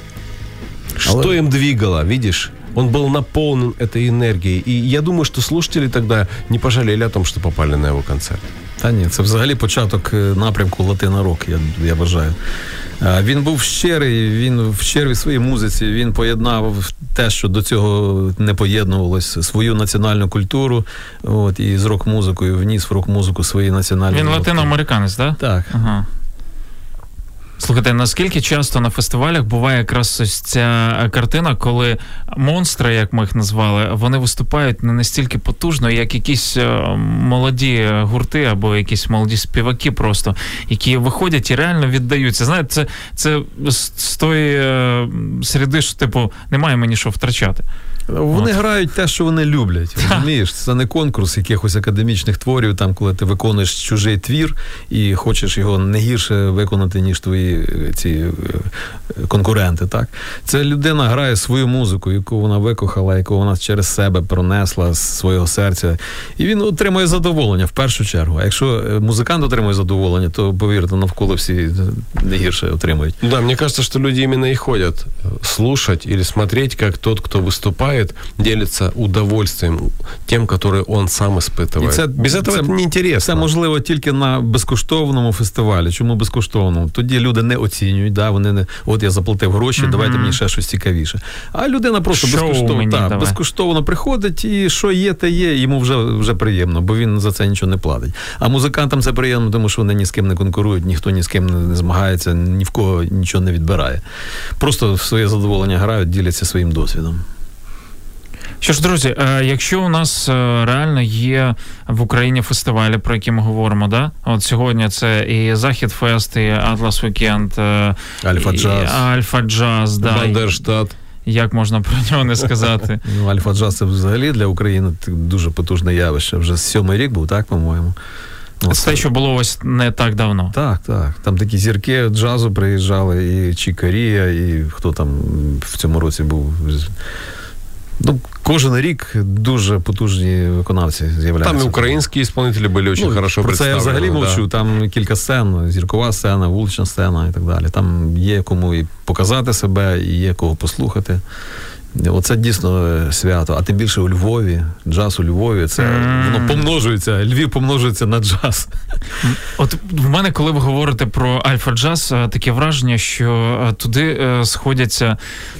Что им двигало, видишь? Он был наполнен этой энергией. И я думаю, что слушатели тогда не пожалели о том, что попали на его концерт. Та ні, це взагалі початок напрямку латино-рок, я вважаю. Він був щирий, він в щирій своїй музиці, він поєднав те, що до цього не поєднувалось, свою національну культуру, і з рок-музикою, вніс в рок-музику свої національні... Він латиноамериканець, да? Так? Ага. Слухайте, наскільки часто на фестивалях буває якраз ось ця картина, коли монстри, як ми їх назвали, вони виступають не настільки потужно, як якісь молоді гурти або якісь молоді співаки просто, які виходять і реально віддаються. Знаєте, це з тої середи, що, типу, немає мені що втрачати. Вони грають те, що вони люблять, розумієш? Це не конкурс якихось академічних творів, там, коли ти виконуєш чужий твір і хочеш його не гірше виконати, ніж твої ці конкуренти, так? Це людина грає свою музику, яку вона викохала, яку вона через себе пронесла з свого серця, і він отримує задоволення в першу чергу. А якщо музикант отримує задоволення, то, повірте, навколо всі не гірше отримують. Да, мне кажется, что люди именно и ходят слушать или смотреть, как тот, кто выступает, делится удовольствием тем, которое он сам испытывает. Без этого это неинтересно. Це можливо тільки на безкоштовному фестивалі. Чому безкоштовному? Тоді люди не оцінюють, да, вони не, от я заплатив гроші, давайте мені ще щось цікавіше. А людина просто безкоштовно приходить, і що є, те є, йому вже приємно, бо він за це нічого не платить. А музикантам це приємно, тому що вони ні з ким не конкурують, ніхто ні з ким не змагається, ні в кого нічого не відбирає. Просто в своє задоволення грають, діляться своїм досвідом. Що ж, друзі, якщо у нас реально є в Україні фестивалі, про які ми говоримо, да? От сьогодні це і Захід Фест, і Атлас Вікенд, Альфа Джаз, да. Бандерштат. Як можна про нього не сказати? Альфа Джаз – це взагалі для України дуже потужне явище. Вже 7-й рік був, так, по-моєму? Це те, що було ось не так давно. Так. Там такі зірки джазу приїжджали, і Чікарія, і хто там в цьому році був. Ну, кожен рік дуже потужні виконавці з'являються. Там і українські исполнителі були дуже хорошо представлені. Про це я взагалі мовчу. Там кілька сцен, зіркова сцена, вулична сцена і так далі. Там є кому і показати себе, і є кого послухати. Оце дійсно свято. А тим більше у Львові, джаз у Львові, це воно помножується, Львів помножується на джаз. От в мене, коли ви говорите про Альфа Джаз, таке враження, що туди сходяться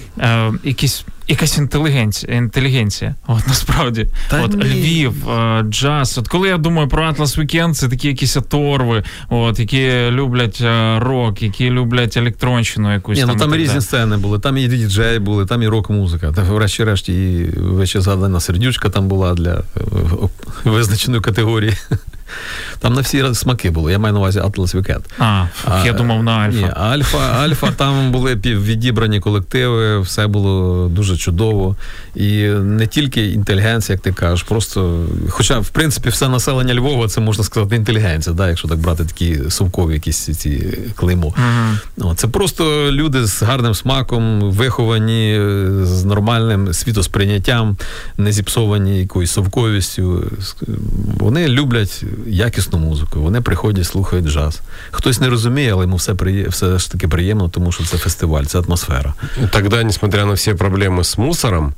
якась інтелігенція. От насправді. От Львів, джаз. От коли я думаю про Атлас Вікенд, це такі якісь оторви, от, які люблять рок, які люблять електронщину якусь. Ні, там різні сцени були, там і діджеї були, там і рок-музика. Та врешті-решт і вище згадана сердючка там була для визначеної категорії. Там на всі смаки було. Я маю на увазі Атлас Вікенд. Я думав на Альфа. Ні, Альфа, там були відібрані колективи, все було дуже чудово. І не тільки інтелігенція, як ти кажеш, просто, хоча, в принципі, все населення Львова, це, можна сказати, інтелігенція, да, якщо так брати такі совкові якісь ці клеймо. Це просто люди з гарним смаком, виховані, з нормальним світосприйняттям, не зіпсовані якоюсь совковістю. Вони люблять якісну музику, вони приходять, слухають джаз. Хтось не розуміє, але йому все ж таки приємно, тому що це фестиваль, це атмосфера. Тогда, несмотря на все проблемы с мусором,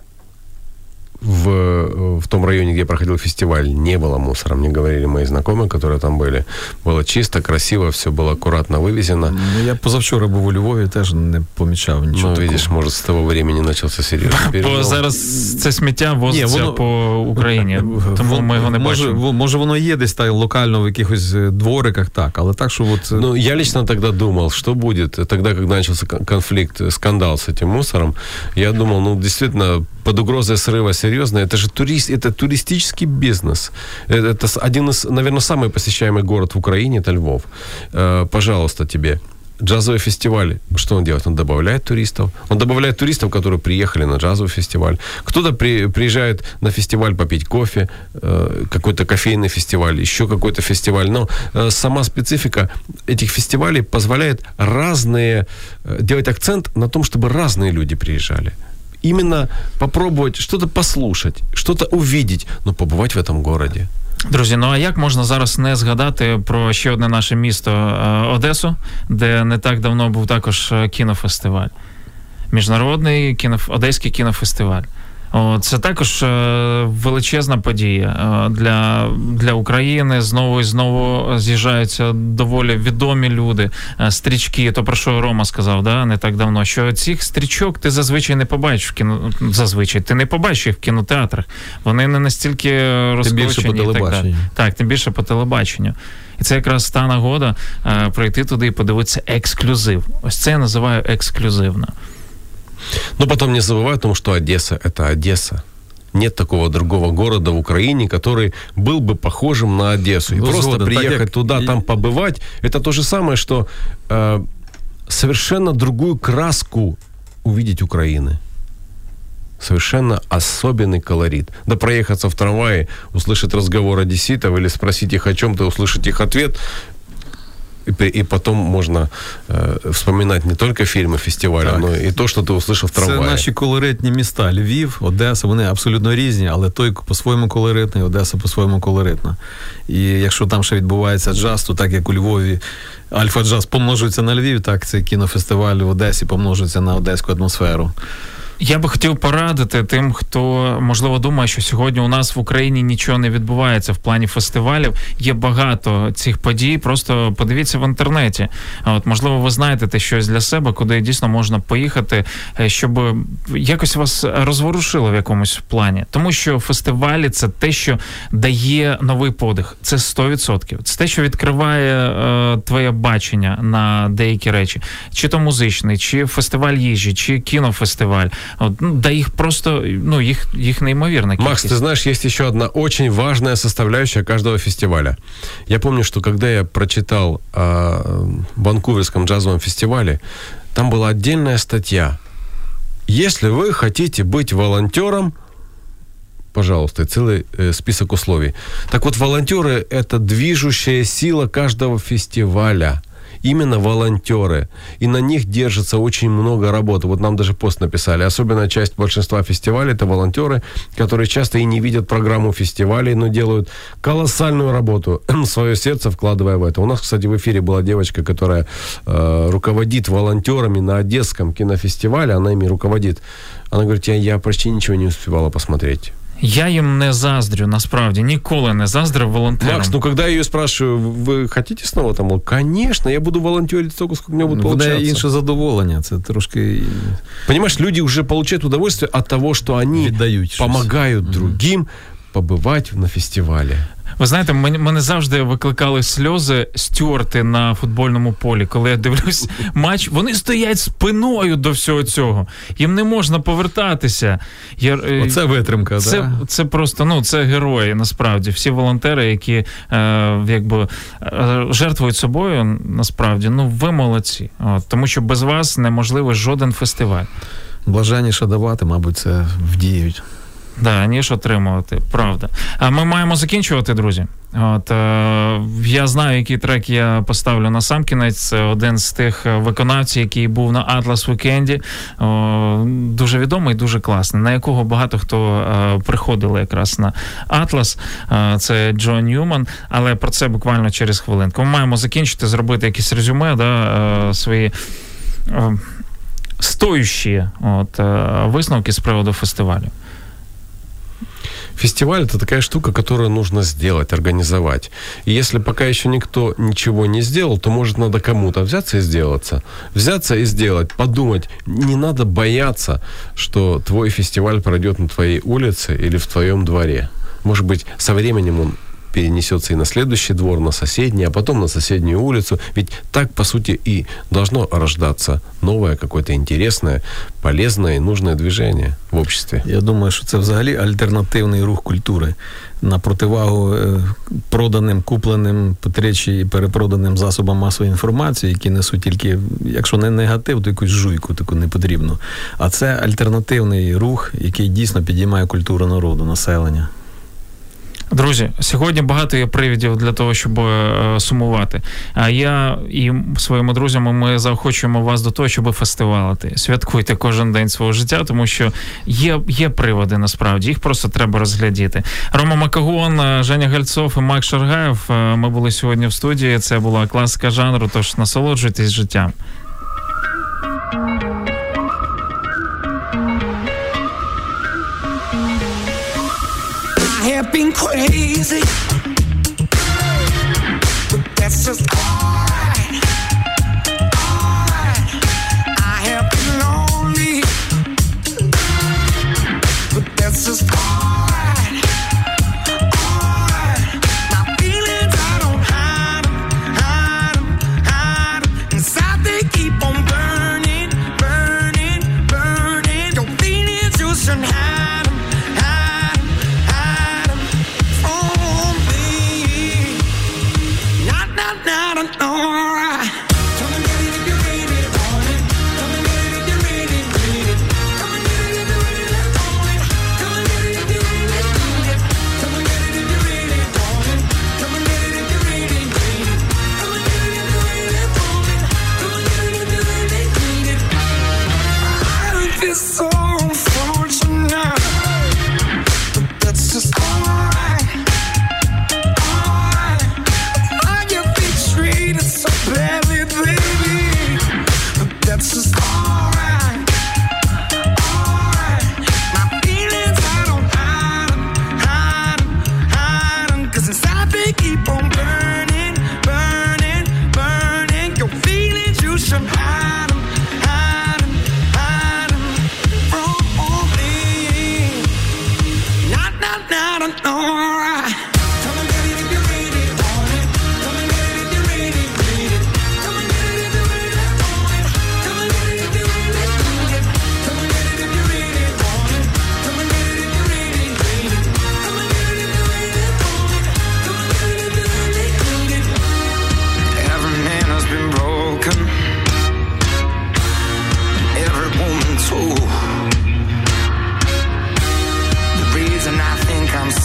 в том районе, где проходил фестиваль, не было мусора. Мне говорили мои знакомые, которые там были. Было чисто, красиво, все было аккуратно вывезено. Я позавчора був у Львові, теж не помічав нічого такого. Видиш, может, с того времени начался серьезный перелом. Бо зараз це сміття возиться по Україні, тому ми його не бачимо. Може, воно є десь так локально в якихось двориках, так, але так, що от... Ну, я лично тогда думал, что будет тогда, когда начался конфликт, скандал с этим мусором. Я думал, ну, действительно, под угрозой срыва серьезно. Это же это туристический бизнес. Это один из, наверное, самый посещаемый город в Украине, это Львов. Пожалуйста, тебе. Джазовый фестиваль, что он делает? Он добавляет туристов. Он добавляет туристов, которые приехали на джазовый фестиваль. Кто-то приезжает на фестиваль попить кофе, какой-то кофейный фестиваль, еще какой-то фестиваль. Но сама специфика этих фестивалей позволяет делать акцент на том, чтобы разные люди приезжали. Именно попробовать что-то послушать, что-то увидеть, но побывать в этом городе. Друзі, ну а як можна зараз не згадати про ще одне наше місто Одесу, де не так давно був також кінофестиваль. Міжнародний Одеський кінофестиваль. Це також величезна подія для України. Знову і знову з'їжджаються доволі відомі люди, стрічки. То про що Рома сказав, да, не так давно, що цих стрічок ти зазвичай не побачиш ти не побачиш їх в кінотеатрах. Вони не настільки розкручені. Тим більше по телебаченню. Так, тим більше по телебаченню. І це якраз та нагода прийти туди і подивитися ексклюзив. Ось це я називаю ексклюзивно. Но потом не забывай о том, что Одесса – это Одесса. Нет такого другого города в Украине, который был бы похожим на Одессу. И просто приехать туда, там побывать – это то же самое, что совершенно другую краску увидеть Украины. совершенно особенный колорит. Да проехаться в трамвае, услышать разговор одесситов или спросить их о чем-то, услышать их ответ, и потом можно вспоминать не только фильмы фестиваля, но і то, що ти услышав в трамваї. Це наші колоритні міста. Львів, Одеса, вони абсолютно різні, але той по-своєму колоритний, Одеса по-своєму колоритна. І якщо там ще відбувається джаз, то так як у Львові Альфа-джаз помножується на Львів, так цей кінофестиваль в Одесі помножується на одеську атмосферу. Я би хотів порадити тим, хто, можливо, думає, що сьогодні у нас в Україні нічого не відбувається в плані фестивалів. Є багато цих подій, просто подивіться в інтернеті. От, можливо, ви знайдете щось для себе, куди дійсно можна поїхати, щоб якось вас розворушило в якомусь плані. Тому що фестивалі – це те, що дає новий подих. Це 100%. Це те, що відкриває твоє бачення на деякі речі. Чи то музичний, чи фестиваль їжі, чи кінофестиваль. Да их просто, их неимоверно. Макс, ты знаешь, есть еще одна очень важная составляющая каждого фестиваля. Я помню, что когда я прочитал о Ванкуверском джазовом фестивале, там была отдельная статья. Если вы хотите быть волонтером, пожалуйста, целый список условий. Так вот, волонтеры – это движущая сила каждого фестиваля. Именно волонтеры. И на них держится очень много работы. Вот нам даже пост написали. Особенная часть большинства фестивалей – это волонтеры, которые часто и не видят программу фестивалей, но делают колоссальную работу, свое сердце вкладывая в это. У нас, кстати, в эфире была девочка, которая руководит волонтерами на Одесском кинофестивале. Она ими руководит. Она говорит, я почти ничего не успевала посмотреть. Я їм не заздрю, насправді, ніколи не заздрив волонтерам. Макс, когда я ее спрашиваю, вы хотите снова там? Конечно, я буду волонтерить столько, сколько мне будет получаться. Буде інше задоволення, це трошки... Понимаешь, люди уже получают удовольствие от того, что они помогают другим побывать на фестивале. Ви знаєте, мене завжди викликали сльози стюарти на футбольному полі. Коли я дивлюсь матч, вони стоять спиною до всього цього. Їм не можна повертатися. Оце витримка, так? Це просто, це герої, насправді. Всі волонтери, які жертвують собою, насправді, ви молодці. Тому що без вас неможливий жоден фестиваль. Блаженніше давати, мабуть, це вдіють. Да, ніж отримувати, правда. А ми маємо закінчувати, друзі. Я знаю, який трек я поставлю на сам кінець. Це один з тих виконавців, який був на Атлас Вікенді. Дуже відомий, дуже класний, на якого багато хто приходили якраз на Атлас. Це Джон Ньюман, але про це буквально через хвилинку. Ми маємо закінчити, зробити якісь резюме, свої стоящі висновки з приводу фестивалю. Фестиваль – это такая штука, которую нужно сделать, организовать. И если пока еще никто ничего не сделал, то, может, надо кому-то взяться и сделать, подумать. Не надо бояться, что твой фестиваль пройдет на твоей улице или в твоем дворе. Может быть, со временем он перенесется и на следующий двор, на соседний, а потом на соседнюю улицу. Ведь так, по сути, и должно рождаться новое, какое-то интересное, полезное и нужное движение в обществе. Я думаю, що це взагалі альтернативний рух культури. На противагу проданим, купленим, потричі і перепроданим засобам масової інформації, які несуть тільки, якщо не негатив, то якусь жуйку таку непотрібну. А це альтернативний рух, який дійсно підіймає культуру народу, населення. Друзі, сьогодні багато є привідів для того, щоб сумувати. А я і своїми друзями ми заохочуємо вас до того, щоб фестивалити. Святкуйте кожен день свого життя, тому що є приводи, насправді. Їх просто треба розглядіти. Рома Макагон, Женя Гальцов і Макс Шаргаєв. Ми були сьогодні в студії. Це була класика жанру, тож насолоджуйтесь життям. Been crazy, but that's just alright. I have been lonely, but that's just alright. My feelings, I don't hide them. Inside they keep on burning. Your feelings, you shouldn't hide them.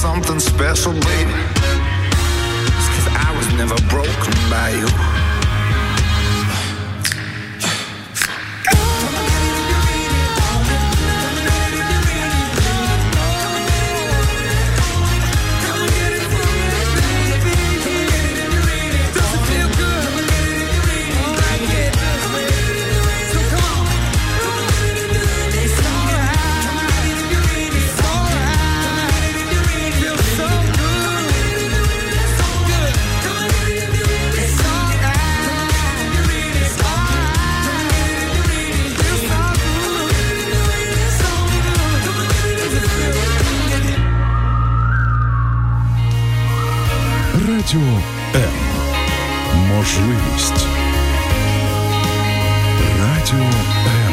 something special, baby. It's 'cause I was never broken by you. Радіо М. Можливість. Радіо М.